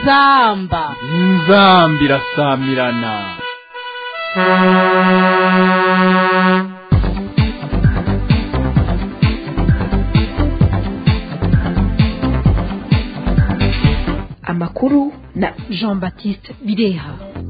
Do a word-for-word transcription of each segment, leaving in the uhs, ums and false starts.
inzamba inzamba irasamirana. Amakuru na Jean Baptiste Bireha.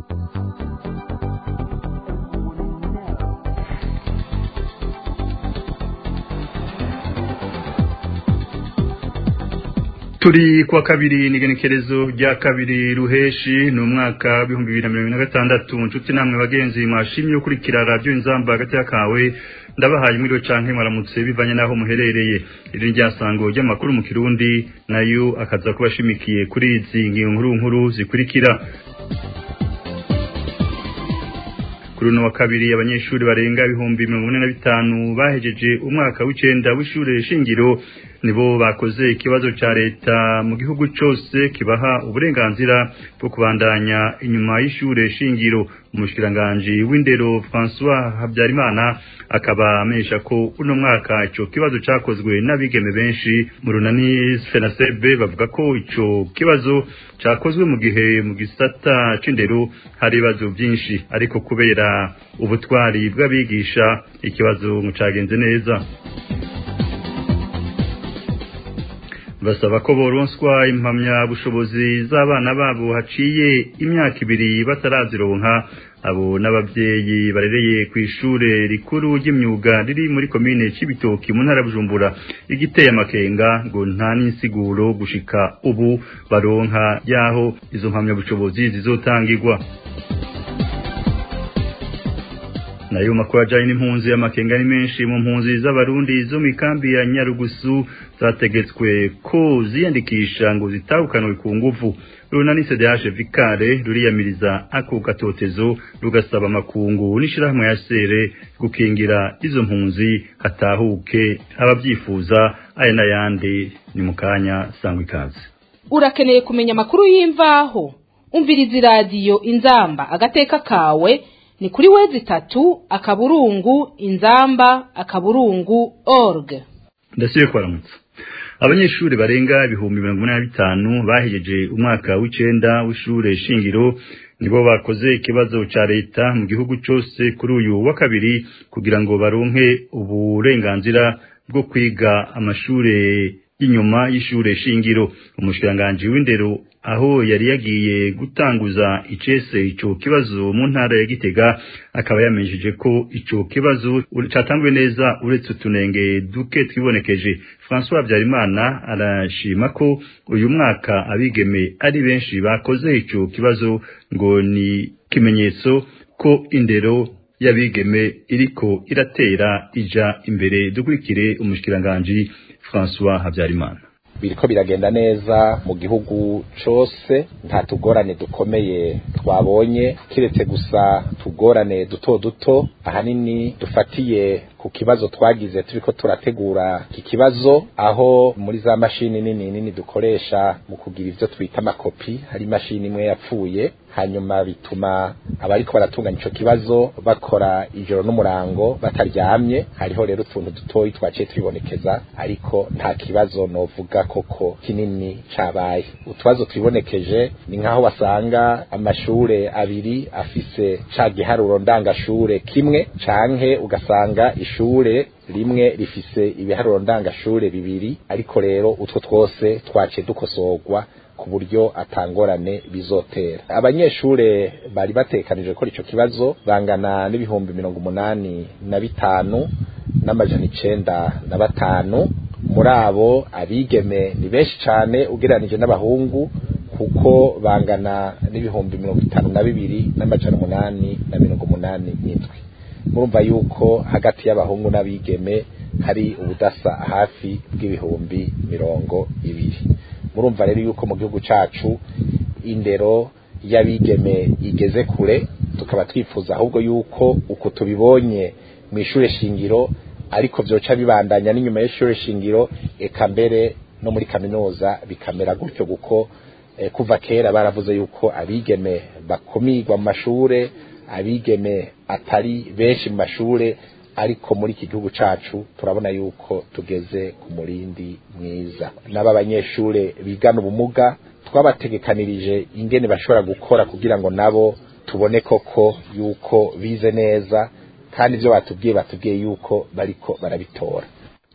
Turi kwa kabiri nigenekerezo rya kabiri ruheshi no mwaka wa bibiri na mirongo gatandatu. Nshuti namwe bagenzi mwashimye ukurikira radio Inzamba hagati yakawe, ndabahaye mwiriwe canke mwaramutse bivanye naho muherereye. Iri ryasango ry'amakuru mu Kirundi nayo akaza kubashimikiye kuri izi nkuru nkuru zikurikira. Kuri no wa kabiri abanyeshuri barenga ibihumbi mirongo ine na bitanu bahejeje umwaka w'icenda w'ishure shingiro nibo bakoze ikibazo ca leta mu gihugu cyose kibaha uburenganzira bwo kubandanya inyuma y'ishure shingiro. Umushikiranganje w'indero François Habyarimana akaba amesha ko uno mwaka ico kibazo cakozwe n'abigeme benshi mu runani FENASEB. Bavuga ko ico kibazo cakozwe mu gihe mu gisata c'indero hari ibibazo byinshi, ariko kubera ubutwari bw'abigisha ikibazo mu cagenze neza. Basaba ko boronswa impamya bushobozi z'abana babo haciye imyaka ibiri batarazironka. Abo n'abavyeyi barereye ku ishure rikuru ry'imyuga riri muri komine Cibitoki mu ntara Bujumbura igiteye amakenga ngo nta n'insiguro gushika ubu baronka yaho izo mpamya bushobozi zizotangirwa. Nayo makuru ajanye n'impunzi y'amakenga ni menshi mu mpunzi z'abarundi zo mu kambi ya Nyarugusu zategetswe ko ziyandikisha ngo zitahukanwe ku nguvu. Runani C D H Vikare ruriyamiriza ako gatotezo rugasaba makungu n'ishirahamwe ya sere gukingira izo mpunzi hatahuke abavyifuza. Aya n'ayandi ni mukanya sangwa ikaze. Urakeneye kumenya amakuru y'imvaho? Umviriza radio Inzamba agateka kawe ni kuri wezi tatu akaburungu inzamba akaburungu org. Ndasiye kwaramutsa. Abanyeshuri barenga ibihumbi mirongo ine na bitanu bahejeje umwaka w'icenda w'ishure shingiro nibo bakoze ikibazo ca leta mu gihugu cyose kuri uyu wa kabiri kugira ngo baronke uburenganzira bwo kwiga amashure inyuma y'ishure shingiro. Umushikiranganje w'indero aho yari yagiye gutanguza icese ico kibazo mu ntara ya Gitega akaba yamenyesheje ko ico kibazo catangwe neza uretse utunenge duke twibonekeje. François Habyarimana arashima ko uyu mwaka abigeme ari benshi bakoze ico kibazo ngo ni kimenyetso ko indero y'abigeme iriko iratera ija imbere. Dukurikire umushikiranganje François Habyarimana. Biriko biragenda neza mu gihugu cose, nta tugorane dukomeye twabonye kiretse gusa tugorane duto duto ahanini dufatiye ku kibazo twagize turiko turategura iki kibazo, aho muri za mashini nini nini dukoresha mu kugira ivyo twita amakopi hari mashini imwe yapfuye, hanyuma bituma abariko baratunganya ico kibazo bakora ijoro n'umurango bataryamye. Hariho rero utuntu dutoyi twaciye twibonekeza, ariko nta kibazo novuga koko kinini cabaye. Utubazo twibonekeje ni nkaho wasanga amashure abiri afise ca giharuro ndangashure kimwe, canke ugasanga ishure rimwe rifise ibiharuro ndangashure bibiri, ariko rero utwo twose twaciye dukosorwa ku buryo atangorane bizotera. Abanyeshure bari batekanije ko ico kibazo bangana n'ibihumbi mirongo umunani na bitanu n'amajana icenda na batanu. Muri abo abigeme ni benshi cane ugereranije n'abahungu kuko bangana n'ibihumbi mirongo itanu na bibiri n'amajana umunani na mirongo umunani n'indwi. Murumva yuko hagati y'abahungu n'abigeme hari ubudasa hafi bw'ibihumbi mirongo ibiri. Murumva rero yuko mu gihugu cacu indero y'abigeme igeze kure, tukaba twifuza ahubwo yuko uko tubibonye mu ishure shingiro ariko vyoca bibandanya n'inyuma y'ishure shingiro, eka mbere no muri kaminuza bikamera gutyo, guko eh, kuva kera baravuze yuko abigeme bakumirwa mu mashure, abigeme atari benshi mu mashure, ariko muri iki gihugu cacu turabona yuko tugeze ku murindi mwiza. N'aba banyeshure bigana ubumuga twabategekanirije ingene bashobora gukora kugira ngo nabo tubone koko yuko bize neza kandi ibyo batubwiye batubwiye yuko bariko barabitora.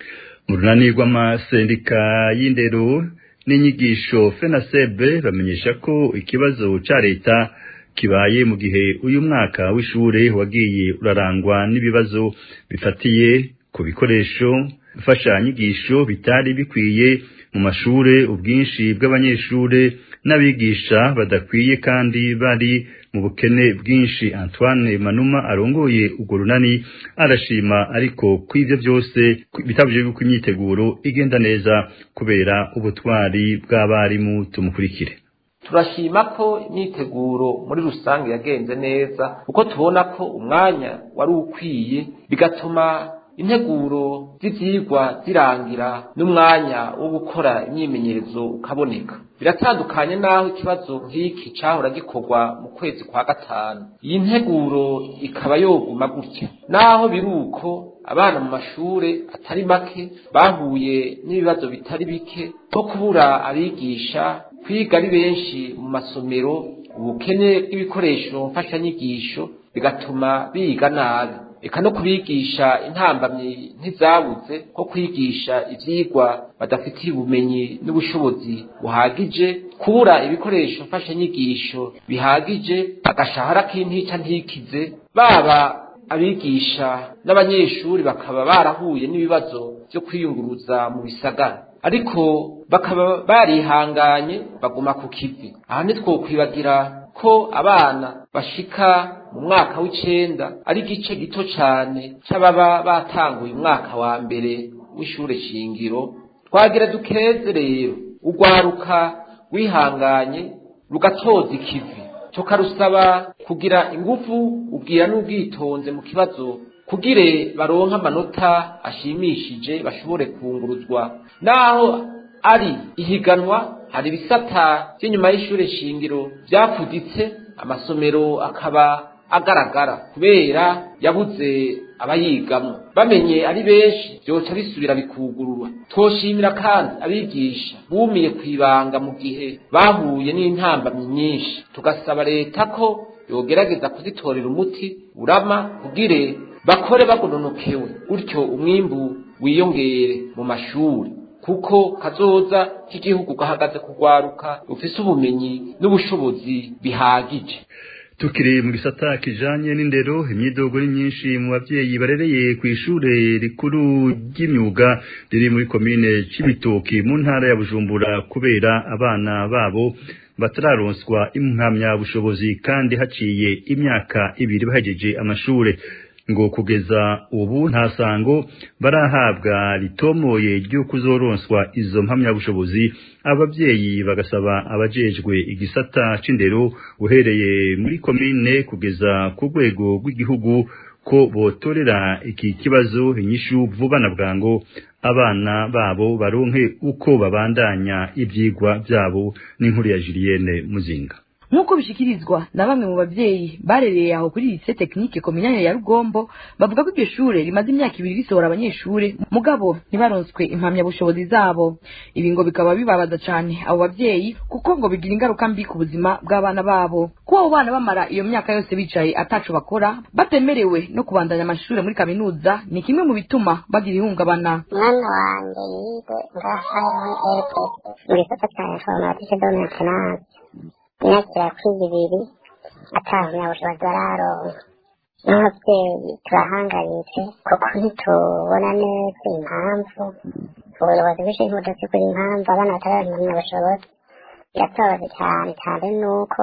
Mu runani rw'amasendika y'indero n'inyigisho FENASEB bamenyesha ko ikibazo ca leta kibaye mu gihe uyu mwaka w'ishure wagiye urarangwa n'ibibazo bifatiye ku bikoresho mfashanyigisho bitari bikwiye mu mashure, ubwinshi bw'abanyeshure n'abigisha badakwiye kandi bari mu bukene bwinshi. Antoine Manuma arongoye urwo runani arashima ariko kw'ivyo byose bitabuje yuko imyiteguro igenda neza kubera ubutwari bw'abarimu. Tumukurikire. Turashima ko imyiteguro muri rusange yagenze neza kuko tubona ko umwanya wari ukwiye bigatuma integuro z'ivyigwa zirangira n'umwanya wo gukora imyimenyerezo ukaboneka. Biratandukanye naho ikibazo nk'iki cahora gikorwa mu kwezi kwa gatanu, iyi nteguro ikaba yoguma gutya. Naho biruko abana mu mashure atari make bahuye n'ibibazo bitari bike nko kubura abigisha, kwiga ari benshi mu masomero, ubukene bw'ibikoresho mfashanyigisho bigatuma biga nabi. Eka no kubigisha intambamyi ntizabuze ko kwigisha ivyigwa badafitiye ubumenyi n'ubushobozi buhagije, kubura ibikoresho mfashanyigisho bihagije, agashahara k'intica ntikize. Baba abigisha n'abanyeshuri bakaba barahuye n'ibibazo byo kwiyunguruza mu bisagara, ariko bakaba barihanganye baguma ku kivi. Aha ntitwokwibagira ko abana bashika mu mwaka w'icenda ari igice gito cane c'ababa batanguye umwaka wa mbere w'ishure shingiro. Twagira dukeze rero urwaruka wihanganye rugatoza ikivi, tukarusaba kugira ingufu, ubwira n'ubwitonze mu kibazo kugire baronka amanota ashimishije bashobore kunguruzwa. Naho ari ihiganwa, hari ibisata by'inyuma y'ishure shingiro byapfuditse, amasomero akaba agaragara kubera yabuze abayigamwo. Bamenye ari benshi byoca bisubira bikugururwa. Twoshimira kandi abigisha bumiye kwibanga mu gihe bahuye n'intambamyi nyinshi, tugasaba leta ko yogerageza kuzitorera umuti urama kugire bakore bagononokewe, gutyo umwimbu wiyongere mu mashuri, kuko kazoza k'igihugu gahagaze kugwaruka ufise ubumenyi n'ubushobozi bihagije. Tukiri mu gisata kijanye n'indero, imyidogo ni myinshi mu bavyeyi barereye ku ishure rikuru ry'imyuga riri muri komine Cibitoki mu ntara ya Bujumbura kubera abana babo batararonswa impamya bushobozi kandi haciye imyaka ibiri bahejeje amashure. Ngo kugeza ubu nta sango barahabwa ritomoye ryo kuzoronswa izo mpamya bushobozi. Abavyeyi bagasaba abajejwe igisata c'indero uhereye muri komine kugeza ku rwego rw'igihugu ko botorera iki kibazo inyishu vuba na bwango, abana babo baronke uko babandanya ivyigwa vyabo. N'inkuru ya Julienne Muzinga. Nkuko bishikirizwa na bamwe mu bavyeyi barereye aho kuri lycée technique kominane ya Rugombo, bavuga ko iryo shure rimaze imyaka ibiri risohora abanyeshure mugabo ntibaronswe impamya bushobozi zabo. Ibi ngo bikaba bibabaza cane abo bavyeyi kuko ngo bigira ingaruka mbi ku buzima bw'abana babo. Kuba abo bana bamara iyo myaka yose bicaye ataco bakora, batemerewe no kubandanya amashure muri kaminuza, ni kimwe mu bituma bagira ihungabana. Mwana wanje yize ngaha muri L P S muri gisata ca informatique de maintenance, imyaka kwiga ibiri atahamya bushobozi bararonka. N'abavyeyi turahangayitse kuko ntitubona neza impamvu, ubuyobozi bw'ishure budasigura impamvu abana batararonka impamya bushobozi. Biratubabaza cyane cyane nuko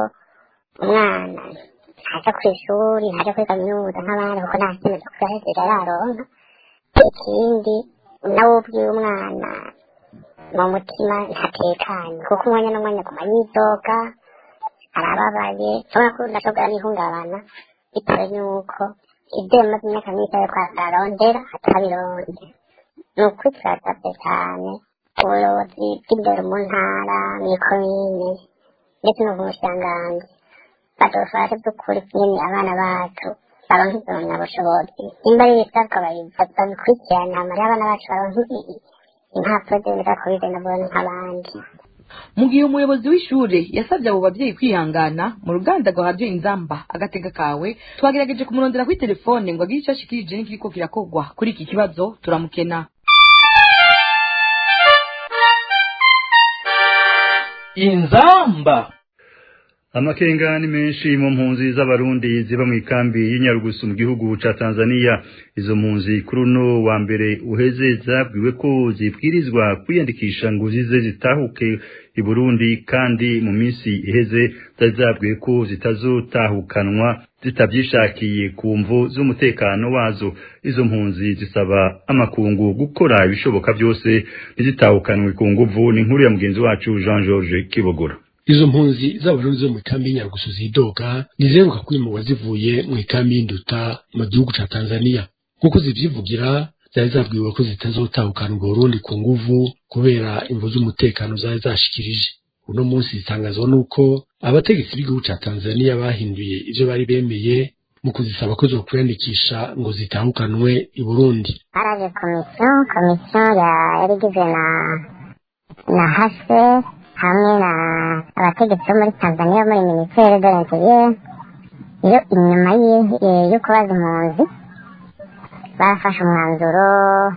umwana ntaja kw'ishuri, ntaja kuri kaminuza nk'abandi kuko nta kintu co kuyahejeje araronka. Ikindi nawe ubwiye umwana mu mutima ntatekanye kuko umwanya n'umwanya aguma yidoga, arababaye, nshobora ko ndashobora n'ihungabana bitewe n'uko ibyo bimaze imyaka myinshi yo ararondera atabironde. Ni ukuri turasabye cyane ubuyobozi bw'indero mu ntara, mw'ikomine ndetse no mu bushikiranganji badufashe by'ukuri nyene abana bacu baronke izo mpamyabushobozi. Nimba ari ibisabwa babikurikirane, hama rero abana bacu baronke impapuro zemeza ko bize nabo nk'abandi. mu gihe umuyobozi w'ishure yasabye abo bavyeyi kwihangana mu ruganda rwa radio Inzamba agatega kawe twagerageje kumurondera kuri telefone ngo agire icyo ashikirije n'ikiriko kirakorwa kuri iki kibazo turamukena. Inzamba. Amakenga ni menshi mu mpunzi z'abarundi ziba mu ikambi y'Inyarugusu mu gihugu ca Tanzania. Izo mpunzi kuri uno wa mbere uheze zabwiwe ko zibwirizwa kwiyandikisha ngo zize zitahuke i Burundi, kandi mu minsi iheze zazabwiwe ko zitazotahukanwa zitabyishakiye ku mvu z'umutekano wazo. Izo mpunzi zisaba amakungu gukora ibishoboka byose ntizitahukanwe ku nguvu. Ni inkuru ya mugenzi wacu Jean George Kibogora. Izo mpunzi z'abarundi zo mu ikambi y'Inyarugusu zidoga nizeruka kwimurwa zivuye mu ikambi y'Induta mu gihugu ca Tanzania, kuko zivyivugira zari zabwiwe ko zitazotahukana u Burundi ku nguvu kubera imvu z'umutekano zari zashikirije. Uno munsi zitangazwa nuko abategetsi b'igihugu ca Tanzania bahinduye ivyo bari bemeye mu kuzisaba ko zo kwiyandikisha ngo zitahukanwe i Burundi. Haraje komisiyo komisiyo ya yarigizwe na na hase hamwe na abategetsi bo muri Tanzania muri Ministere de l'Intérieur. Iyo inyuma yo kubaza impunzi bafashe umwanzuro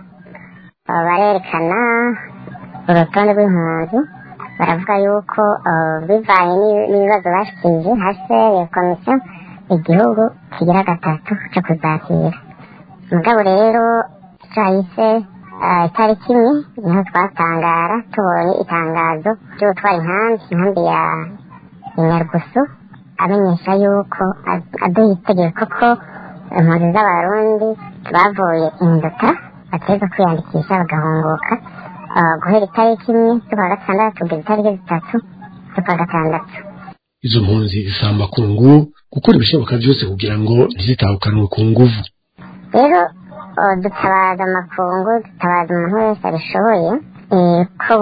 barerekana urutonde rw'impunzi, baravuga yuko bivanye n'ibibazo bashikije hase iyo komisiyo igihugu kigira gatatu cyo kuzakira. Mugabo rero cyahise itariki imwe niho twatangara tubonye itangazo ryo gutwara inkambi inkambi ya Inyarugusu amenyesha yuko aduha itegeko ko impunzi z'abarundi bavuye Induta bateza kwiyandikisha bagahunguka guhera itariki imwe z'ukwa gatandatu kugeza itariki zitatu z'ukwa gatandatu. Izo mpunzi zisaba amakungu gukora ibishoboka byose kugira ngo ntizitahukanwe ku nguvu. Rero dutabaza amakungu, dutabaza umuntu wese abishoboye ko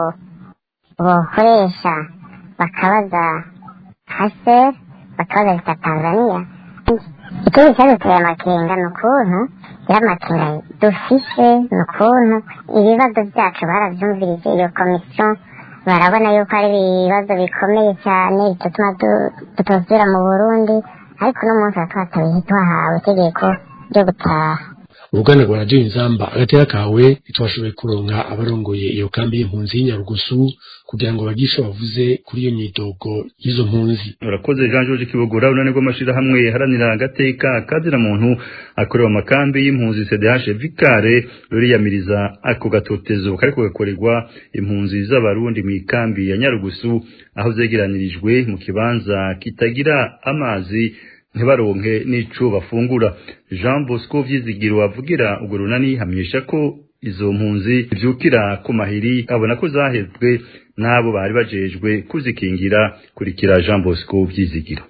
bokoresha bakabaza hase bakabaza leta Tanzania. Ikindi cyaduteye amakenga ni ukuntu yari amakenga dufise, ni ukuntu ibibazo byacu baravyumvirije iyo komisiyo barabona yuko ari ibibazo bikomeye cyane bituma tutosubira mu Burundi, ariko no munsi twatabihe twahawe itegeko ryo gutaha. Uruganda rwa radio Inzamba agatera kawe itwashoboye kuronka abarongoye iyo kambi y'impunzi y'Inyarugusu kugira ngo bagishe bavuze kuri iyo myidogo y'izo mpunzi. Urakoze Jean George Kibogora. Unane rwo mashira hamwe haranira agateka kazira muntu akorewe amakambi y'impunzi C D H Vikare ruriyamiriza ako gatotezo kariko gakorerwa impunzi z'abarundi mu ikambi ya Nyarugusu aho zegeranirijwe mu kibanza kitagira amazi ntibaronke n'ico bafungura. Jean Bosco Vyizigiro avugira ubwo runani hamenyesha ko izo mpunzi vyukira ku mahiri abona ko zahezwe nabo bari bajejwe kuzikingira. Kurikira Jean Bosco Vyizigiro.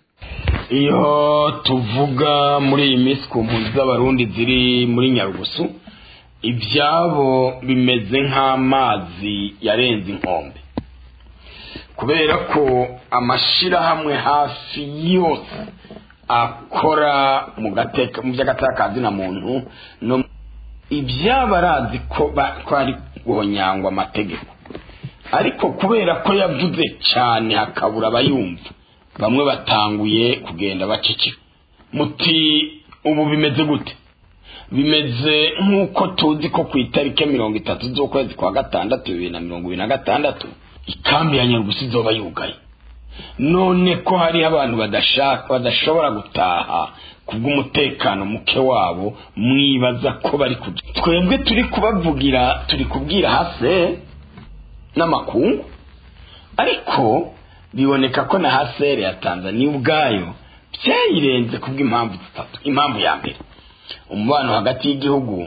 Iyo tuvuga muri iyi minsi ku mpunzi z'abarundi ziri muri Nyarugusu, ivyabo bimeze nk'amazi yarenze inkombe, kubera ko amashira hamwe hafi yose akora mu gateka mu by'agatakazi na muntu no ibyabarazi ko kwari guhonyangwa amategeko, ariko kubera ko yavuze cyane hakabura abayumva, bamwe batanguye kugenda bacicira. Muti ubu bimeze gute? Bimeze nk'uko tuzi ko ku itariki mirongo itatu z'ukwezi kwa gatandatu bibiri na mirongo ibiri na gatandatu ikambi ya Nyarugusu izoba yugaye. None ko hari abantu badashaka badashobora gutaha kubw'umutekano muke wabo, mwibaza ko bari kuja. Twebwe turi kubavugira, turi kubwira hase n'amakungu, ariko biboneka ko na hasere ya Tanzania ubwayo byayirenze kubw'impamvu zitatu. Impamvu ya mbere, umubano hagati y'igihugu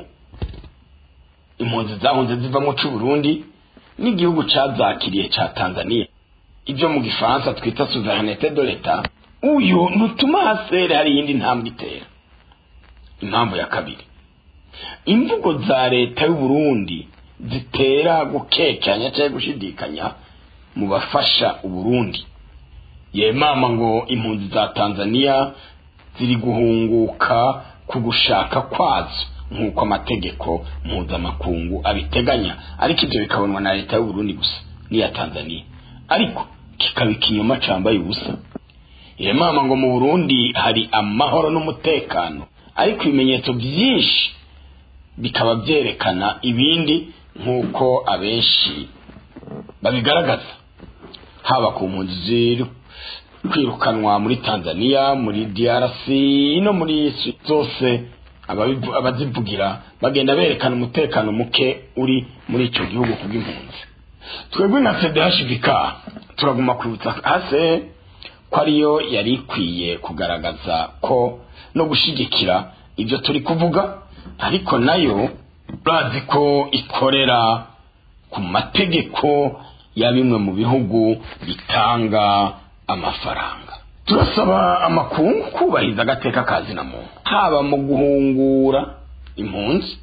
impunzi zahunze ziva mu c'u Burundi n'igihugu cazakiriye ca Tanzania, ibyo mu gifaransa twita souveraineté de l'État, uyu nutuma hasere hari yindi ntambwe itera. Impamvu ya kabiri, imvugo za leta y'u Burundi zitera gukekanya cyangwa gushidikanya mu bafasha u Burundi. Ye mama ngo impunzi za Tanzania ziri guhunguka ku gushaka kwazo nk'uko amategeko mpuzamakungu abiteganya, ariko ibyo bikabonwa na leta y'u Burundi gusa n'iya Tanzania. ariko kikaba ikinyoma cambaye ubusa. Iyo mama ngo mu Burundi hari amahoro n'umutekano, ariko ibimenyetso byinshi bikaba byerekana ibindi nk'uko abenshi babigaragaza, haba ku mpunzi ziri kwirukanwa muri Tanzania, muri D R C no muri zose abazivugira bagenda berekana umutekano muke uri muri icyo gihugu kubw'impunzi. Twebwe na C D H V K turaguma kwibutsa hase ko ariyo yari ikwiye kugaragaza ko no gushigikira ibyo turi kuvuga, ariko nayo bazi ko ikorera ku mategeko ya bimwe mu bihugu bitanga amafaranga. Turasaba amakungu kubahiriza agateka kazi na muntu, haba mu guhungura impunzi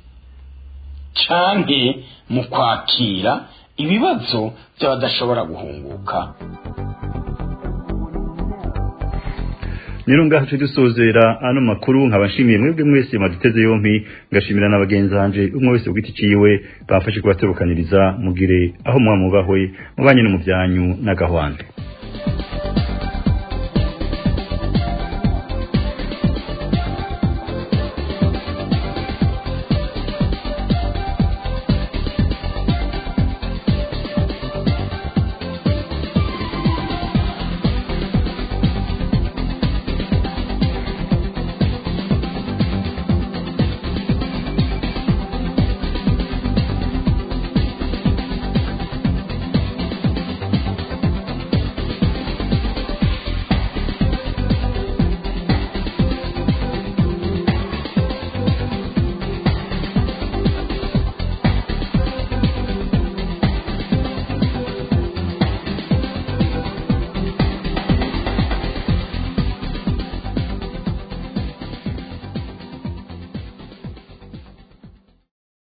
canke mu kwakira ibibazo by'abadashobora guhunguka. Nirunga hacu dusozera ano makuru, nkabashimiye mwebwe mwese maduteze yompi, ngashimira n'abagenzi hanje umwe wese ugiti ciwe bafashe kubaterukaniriza. Mugire aho mwamubahwe mubanye no mu byanyu n'agahwande.